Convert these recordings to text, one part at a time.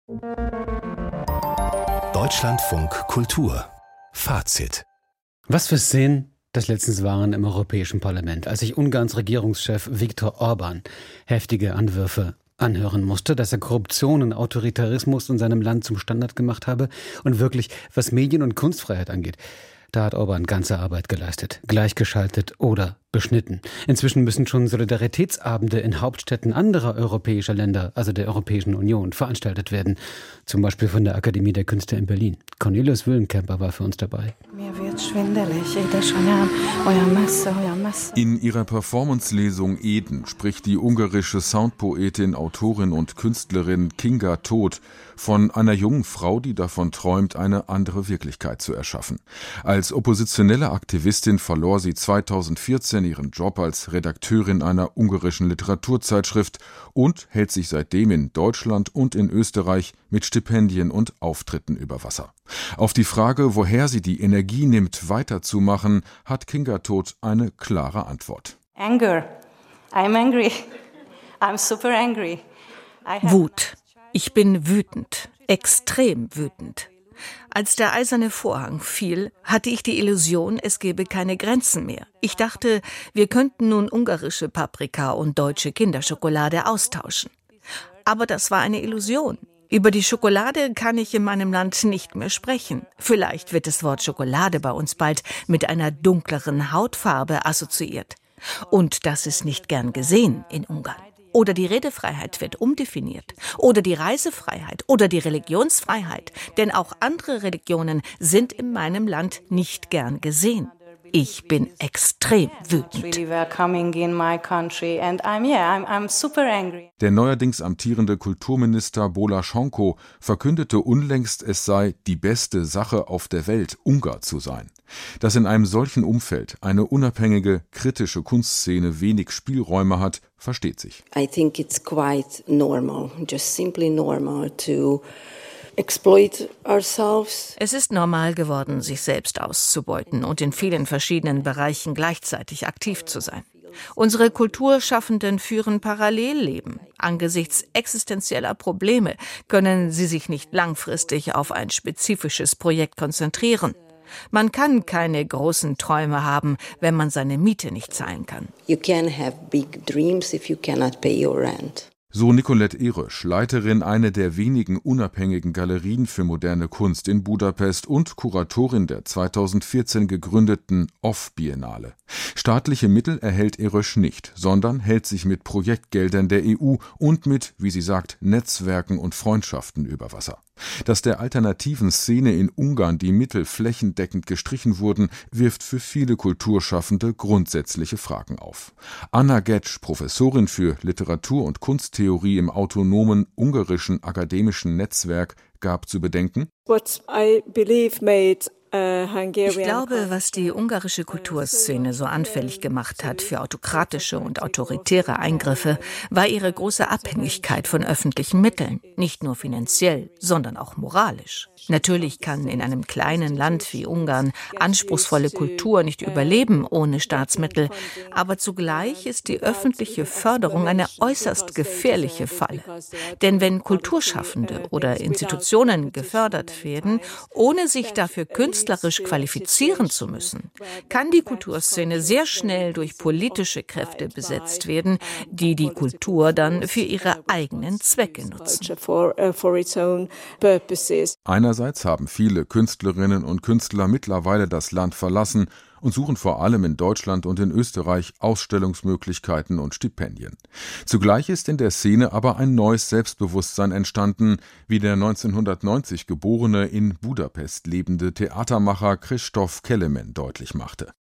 Deutschlandfunk Kultur Fazit. Was für Szenen das letztens waren im Europäischen Parlament, als sich Ungarns Regierungschef Viktor Orbán heftige Anwürfe anhören musste, dass er Korruption und Autoritarismus in seinem Land zum Standard gemacht habe und wirklich, was Medien- und Kunstfreiheit angeht. Da hat Orbán ganze Arbeit geleistet, gleichgeschaltet oder beschnitten. Inzwischen müssen schon Solidaritätsabende in Hauptstädten anderer europäischer Länder, also der Europäischen Union, veranstaltet werden. Zum Beispiel von der Akademie der Künste in Berlin. Cornelius Wüllenkemper war für uns dabei. Mir wird schwindelig, Édesanyám, olyan messze. In ihrer Performance-Lesung Eden spricht die ungarische Soundpoetin, Autorin und Künstlerin Kinga Tóth von einer jungen Frau, die davon träumt, eine andere Wirklichkeit zu erschaffen. Als oppositionelle Aktivistin verlor sie 2014 ihren Job als Redakteurin einer ungarischen Literaturzeitschrift und hält sich seitdem in Deutschland und in Österreich mit Stipendien und Auftritten über Wasser. Auf die Frage, woher sie die Energie nimmt, weiterzumachen, hat Kinga Tóth eine klare Antwort. Anger. I'm angry. I'm super angry. Wut. Ich bin wütend. Extrem wütend. Als der eiserne Vorhang fiel, hatte ich die Illusion, es gäbe keine Grenzen mehr. Ich dachte, wir könnten nun ungarische Paprika und deutsche Kinderschokolade austauschen. Aber das war eine Illusion. Über die Schokolade kann ich in meinem Land nicht mehr sprechen. Vielleicht wird das Wort Schokolade bei uns bald mit einer dunkleren Hautfarbe assoziiert. Und das ist nicht gern gesehen in Ungarn. Oder die Redefreiheit wird umdefiniert. Oder die Reisefreiheit. Oder die Religionsfreiheit. Denn auch andere Religionen sind in meinem Land nicht gern gesehen. Ich bin extrem wütend. Der neuerdings amtierende Kulturminister Bolaschonko verkündete unlängst, es sei die beste Sache auf der Welt, Ungar zu sein. Dass in einem solchen Umfeld eine unabhängige, kritische Kunstszene wenig Spielräume hat, versteht sich. I think it's quite normal, just simply normal to exploit ourselves. Es ist normal geworden, sich selbst auszubeuten und in vielen verschiedenen Bereichen gleichzeitig aktiv zu sein. Unsere Kulturschaffenden führen Parallelleben. Angesichts existenzieller Probleme können sie sich nicht langfristig auf ein spezifisches Projekt konzentrieren. Man kann keine großen Träume haben, wenn man seine Miete nicht zahlen kann. You can have big dreams if you cannot pay your rent. So Nicolette Ehrösch, Leiterin einer der wenigen unabhängigen Galerien für moderne Kunst in Budapest und Kuratorin der 2014 gegründeten OFF-Biennale. Staatliche Mittel erhält Ehrösch nicht, sondern hält sich mit Projektgeldern der EU und mit, wie sie sagt, Netzwerken und Freundschaften über Wasser. Dass der alternativen Szene in Ungarn die Mittel flächendeckend gestrichen wurden, wirft für viele Kulturschaffende grundsätzliche Fragen auf. Anna Getsch, Professorin für Literatur- und Kunsttheorie im autonomen ungarischen akademischen Netzwerk, gab zu bedenken: Ich glaube, was die ungarische Kulturszene so anfällig gemacht hat für autokratische und autoritäre Eingriffe, war ihre große Abhängigkeit von öffentlichen Mitteln. Nicht nur finanziell, sondern auch moralisch. Natürlich kann in einem kleinen Land wie Ungarn anspruchsvolle Kultur nicht überleben ohne Staatsmittel. Aber zugleich ist die öffentliche Förderung eine äußerst gefährliche Falle. Denn wenn Kulturschaffende oder Institutionen gefördert werden, ohne sich dafür künstlerisch qualifizieren zu müssen, kann die Kulturszene sehr schnell durch politische Kräfte besetzt werden, die die Kultur dann für ihre eigenen Zwecke nutzen. Einerseits haben viele Künstlerinnen und Künstler mittlerweile das Land verlassen und suchen vor allem in Deutschland und in Österreich Ausstellungsmöglichkeiten und Stipendien. Zugleich ist in der Szene aber ein neues Selbstbewusstsein entstanden, wie der 1990 geborene, in Budapest lebende Theatermacher Christoph Kelemen deutlich machte.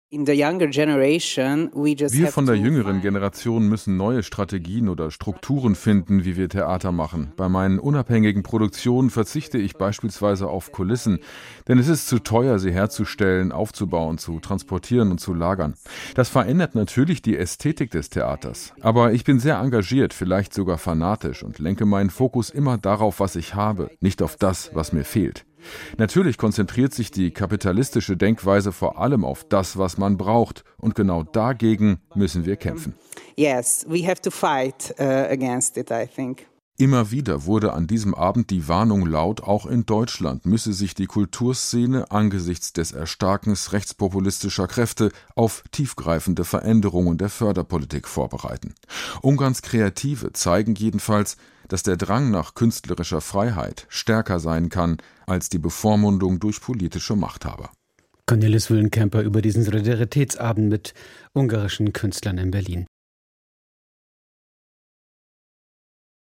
Wir von der jüngeren Generation müssen neue Strategien oder Strukturen finden, wie wir Theater machen. Bei meinen unabhängigen Produktionen verzichte ich beispielsweise auf Kulissen, denn es ist zu teuer, sie herzustellen, aufzubauen, zu transportieren und zu lagern. Das verändert natürlich die Ästhetik des Theaters. Aber ich bin sehr engagiert, vielleicht sogar fanatisch, und lenke meinen Fokus immer darauf, was ich habe, nicht auf das, was mir fehlt. Natürlich konzentriert sich die kapitalistische Denkweise vor allem auf das, was man braucht, und genau dagegen müssen wir kämpfen. Yes, we have to fight against it, I think. Immer wieder wurde an diesem Abend die Warnung laut, auch in Deutschland müsse sich die Kulturszene angesichts des Erstarkens rechtspopulistischer Kräfte auf tiefgreifende Veränderungen der Förderpolitik vorbereiten. Ungarns Kreative zeigen jedenfalls, dass der Drang nach künstlerischer Freiheit stärker sein kann als die Bevormundung durch politische Machthaber. Cornelis Wüllenkemper über diesen Solidaritätsabend mit ungarischen Künstlern in Berlin.